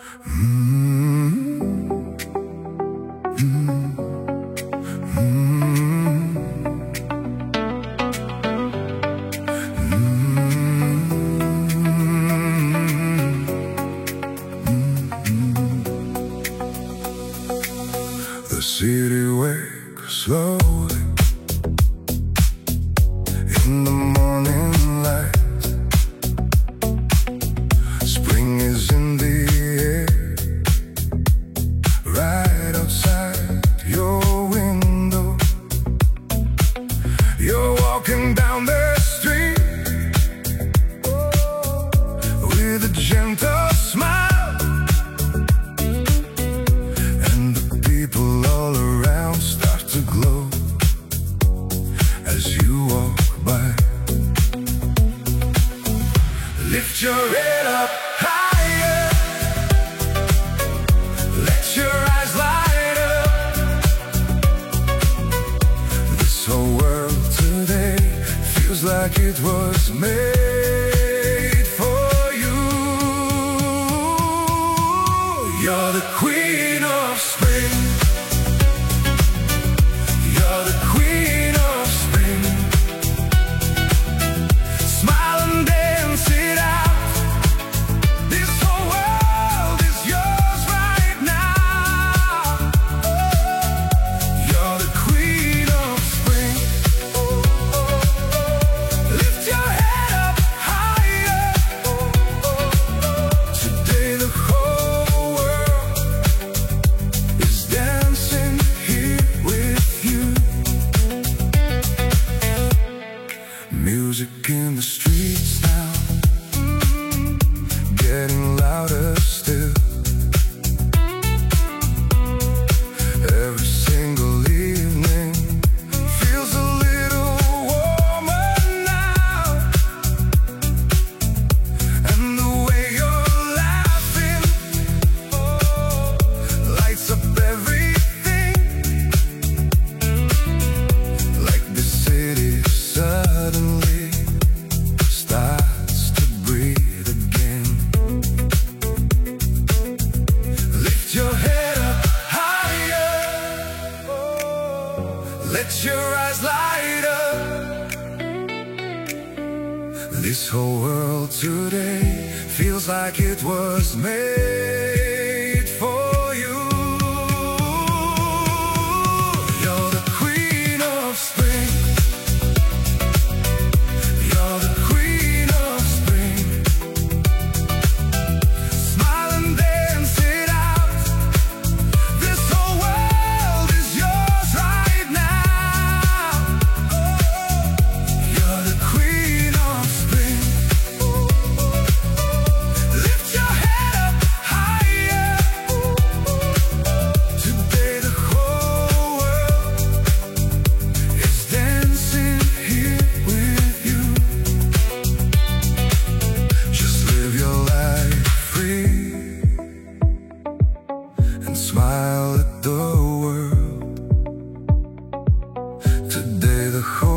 The city wakes slowly in the morning light. Spring is in the air, right outside your window. You're walking down the street with a gentle smile. Lift your head up higher, let your eyes light up. This whole world today feels like it was made for you. You're the queen of spring. You're the queen of spring. Smile and dance it out. Music in the streets now, getting louder still. Every single evening feels a little warmer now. And the way you're laughing, lights up everything. Like the city suddenly starts to breathe again. Lift your head up higher, let your eyes light up. This whole world today feels like it was made for you. You're the queen of spring. You're the queen of spring. Smile and dance it out. This whole world is yours right now. You're the queen of spring. Lift your head up higher. Today the whole world is dancing here with you. Just live your life free and smile at the world. Today the whole